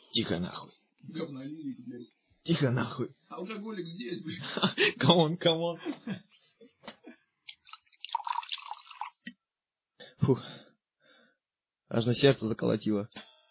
Тихо нахуй. Говнолирик, блядь. Тихо нахуй. Алкоголик здесь, блядь. Камон. Фух. Аж на сердце заколотило.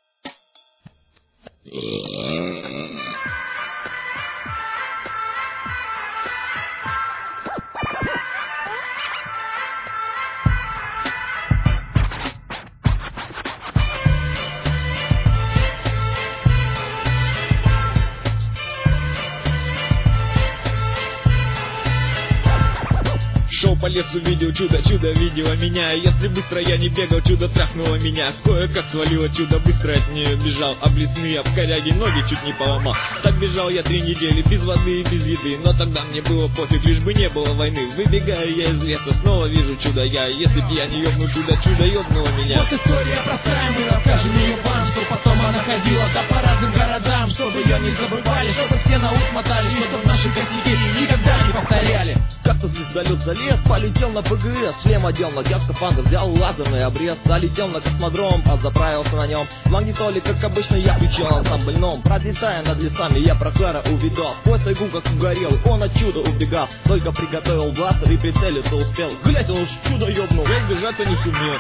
Шел по лесу, видел чудо видела меня. Если быстро я не бегал, чудо трахнуло меня. Кое-как свалило чудо, быстро от нее бежал. Облесные об коряги, ноги чуть не поломал. Так бежал я 3 недели, без воды и без еды. Но тогда мне было пофиг, лишь бы не было войны. Выбегаю я из леса, снова вижу чудо я. Если б я не ёбну чудо ёбнуло меня. Вот история простая, мы расскажем ее вам, что потом она ходила да по разным городам, чтобы ее не забывали, чтобы все на ус мотали, чтобы наши косяки никогда не повторяли. Как-то звездолет залез, полетел на ПГС, шлем одел, надел скафандр, взял лазерный обрез, залетел на космодром, заправился на нем. В магнитоле, как обычно, я включил ансамбльном. Пролетая над лесами, я Прохлара увидал. Сквозь тайгу, как угорел, он от чуда убегал. Только приготовил бластер и прицелиться успел. Глядь, он уж чудо ёбнул. Я бежать-то не сумел.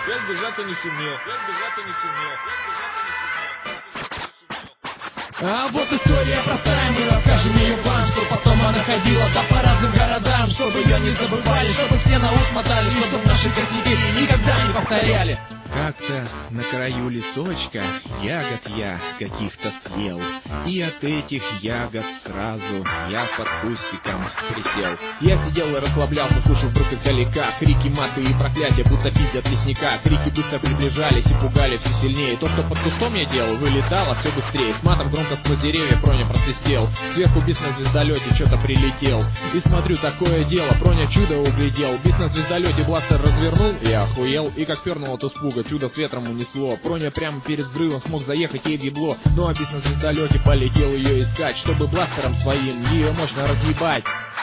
А вот история простая, мы расскажем ее вам, что потом она ходила да по разным городам, чтобы ее не забывали, чтобы все на ус мотали, чтобы наши косяки никогда не повторяли. Как-то на краю лесочка ягод я каких-то съел, и от этих ягод сразу я под кустиком присел. Я сидел и расслаблялся, слушал вдруг издалека крики, маты и проклятия, будто пиздят лесника. Крики быстро приближались и пугали все сильнее. То, что под кустом я делал, вылетало все быстрее. С матом громко сквозь деревья Проня просвистел. Сверху бис на звездолете что-то прилетел. И смотрю, такое дело, Проня чудо углядел. Бис на звездолете бластер развернул, я охуел. И как пернул от испуга, чудо с ветром унесло. Проня прямо перед взрывом смог заехать ей в ебло. Ну а бис на звездолете полетел ее искать, чтобы бластером своим ее мощно разъебать.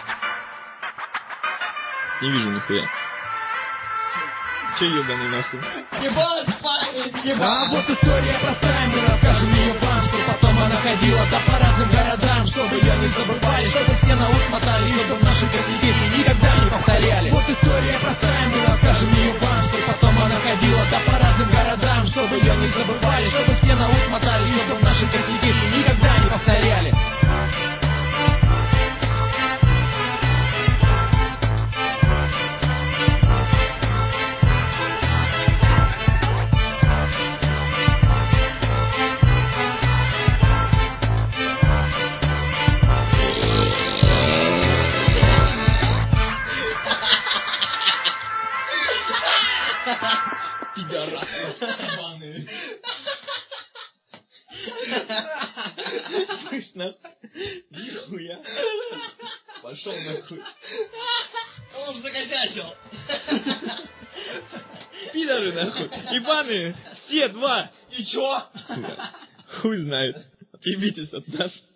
Не вижу нихуя. Че ебаный нахуй? А вот история простая, мы расскажем ее вам, что потом она ходила да по разным городам, чтобы ее не забывали, чтобы все на ус мотали, чтобы наши косяки никогда не повторяли. Вот история простая, мы расскажем ее вам, что потом она ходила да по разным городам, чтобы ее не забывали, чтобы все на ус мотали, чтобы наши косяки никогда не повторяли. Пидорасы ебаные. Слышь, нахуй. Нихуя. Пошел нахуй. Он закосячил. Пидоры нахуй. Ебаные. Все 2. И чё? Хуй знает. Отъебитесь от нас.